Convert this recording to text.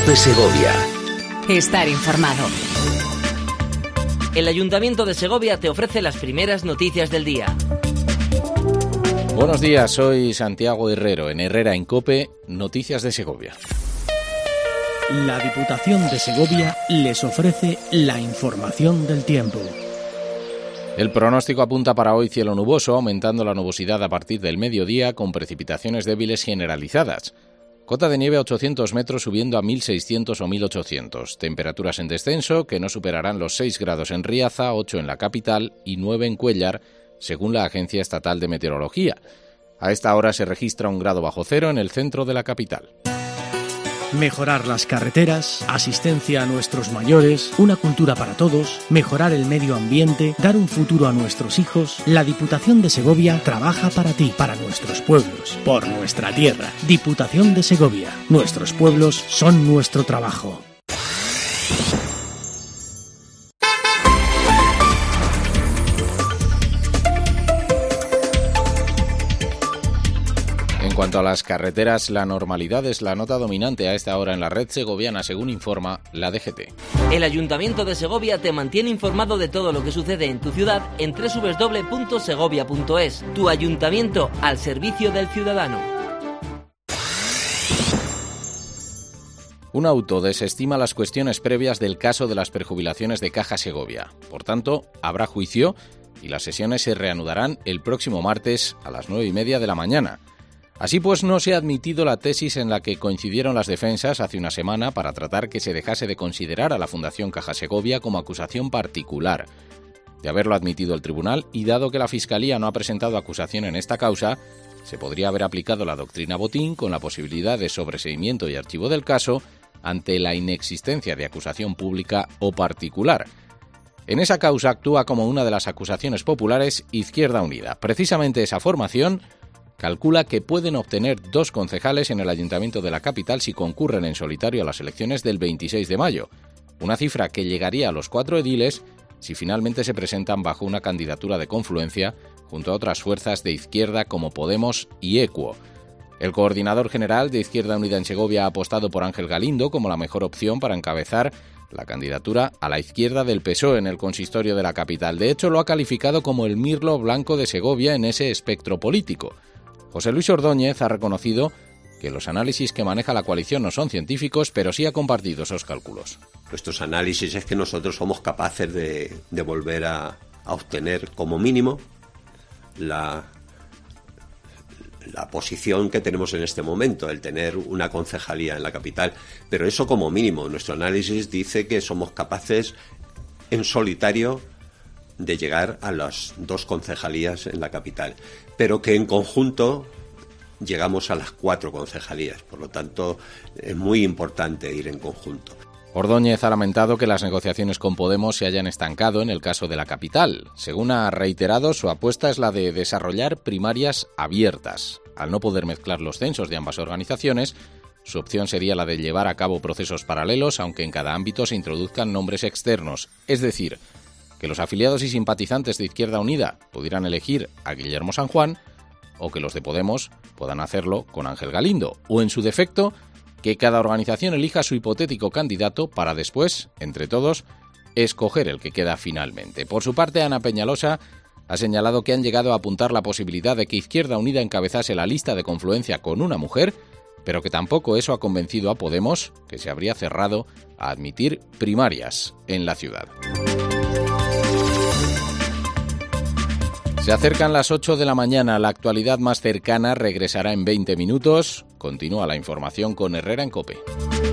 COPE Segovia. Estar informado. El Ayuntamiento de Segovia te ofrece las primeras noticias del día. Buenos días, soy Santiago Herrero. En Herrera en COPE, Noticias de Segovia. La Diputación de Segovia les ofrece la información del tiempo. El pronóstico apunta para hoy cielo nuboso, aumentando la nubosidad a partir del mediodía con precipitaciones débiles generalizadas. Cota de nieve a 800 metros subiendo a 1.600 o 1.800. Temperaturas en descenso que no superarán los 6 grados en Riaza, 8 en la capital y 9 en Cuéllar, según la Agencia Estatal de Meteorología. A esta hora se registra 1 grado bajo cero en el centro de la capital. Mejorar las carreteras, asistencia a nuestros mayores, una cultura para todos, mejorar el medio ambiente, dar un futuro a nuestros hijos. La Diputación de Segovia trabaja para ti, para nuestros pueblos, por nuestra tierra. Diputación de Segovia. Nuestros pueblos son nuestro trabajo. En cuanto a las carreteras, la normalidad es la nota dominante a esta hora en la red segoviana, según informa la DGT. El Ayuntamiento de Segovia te mantiene informado de todo lo que sucede en tu ciudad en www.segovia.es. Tu ayuntamiento al servicio del ciudadano. Un auto desestima las cuestiones previas del caso de las prejubilaciones de Caja Segovia. Por tanto, habrá juicio y las sesiones se reanudarán el próximo martes a las 9:30 de la mañana. Así pues, no se ha admitido la tesis en la que coincidieron las defensas hace una semana para tratar que se dejase de considerar a la Fundación Caja Segovia como acusación particular. De haberlo admitido el tribunal y dado que la Fiscalía no ha presentado acusación en esta causa, se podría haber aplicado la doctrina Botín con la posibilidad de sobreseimiento y archivo del caso ante la inexistencia de acusación pública o particular. En esa causa actúa como una de las acusaciones populares Izquierda Unida. Precisamente esa formación calcula que pueden obtener 2 concejales en el Ayuntamiento de la capital si concurren en solitario a las elecciones del 26 de mayo, una cifra que llegaría a los 4 ediles si finalmente se presentan bajo una candidatura de confluencia junto a otras fuerzas de izquierda como Podemos y Equo. El coordinador general de Izquierda Unida en Segovia ha apostado por Ángel Galindo como la mejor opción para encabezar la candidatura a la izquierda del PSOE en el consistorio de la capital. De hecho, lo ha calificado como el mirlo blanco de Segovia en ese espectro político. José Luis Ordóñez ha reconocido que los análisis que maneja la coalición no son científicos, pero sí ha compartido esos cálculos. Nuestros análisis es que nosotros somos capaces de volver a obtener como mínimo la posición que tenemos en este momento, el tener una concejalía en la capital. Pero eso como mínimo. Nuestro análisis dice que somos capaces en solitario de llegar a las 2 concejalías en la capital, pero que en conjunto llegamos a las 4 concejalías. Por lo tanto, es muy importante ir en conjunto. Ordóñez ha lamentado que las negociaciones con Podemos se hayan estancado en el caso de la capital. Según ha reiterado, su apuesta es la de desarrollar primarias abiertas. Al no poder mezclar los censos de ambas organizaciones, su opción sería la de llevar a cabo procesos paralelos, aunque en cada ámbito se introduzcan nombres externos, es decir, que los afiliados y simpatizantes de Izquierda Unida pudieran elegir a Guillermo San Juan o que los de Podemos puedan hacerlo con Ángel Galindo, o en su defecto, que cada organización elija su hipotético candidato para después, entre todos, escoger el que queda finalmente. Por su parte, Ana Peñalosa ha señalado que han llegado a apuntar la posibilidad de que Izquierda Unida encabezase la lista de confluencia con una mujer, pero que tampoco eso ha convencido a Podemos, que se habría cerrado a admitir primarias en la ciudad. Se acercan las 8 de la mañana, la actualidad más cercana regresará en 20 minutos. Continúa la información con Herrera en COPE.